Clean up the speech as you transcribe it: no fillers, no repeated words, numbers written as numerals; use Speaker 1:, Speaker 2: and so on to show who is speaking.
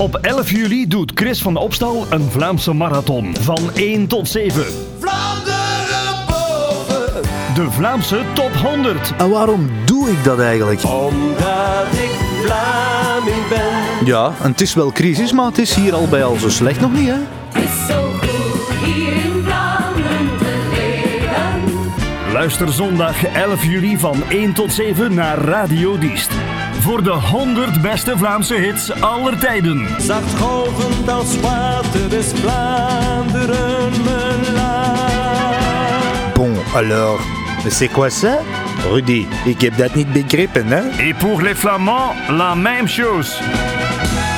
Speaker 1: Op 11 juli doet Chris van Opstal een Vlaamse marathon van 1 tot 7.
Speaker 2: Vlaanderen boven.
Speaker 1: De Vlaamse Top 100.
Speaker 3: En waarom doe ik dat eigenlijk?
Speaker 2: Omdat ik Vlaming ben.
Speaker 3: Ja, en het is wel crisis, maar het is hier al bij al zo slecht nog niet, hè?
Speaker 4: Het is zo goed hier in Vlaanderen te leven.
Speaker 1: Luister zondag 11 juli van 1 tot 7 naar Radio Diest. Voor de 100 beste Vlaamse hits aller tijden.
Speaker 2: Zacht golvend als water is Vlaanderen mijn land.
Speaker 3: Bon, alors, c'est quoi ça? Rudy, ik heb dat niet begrepen, hè?
Speaker 1: Et pour les Flamands, la même chose.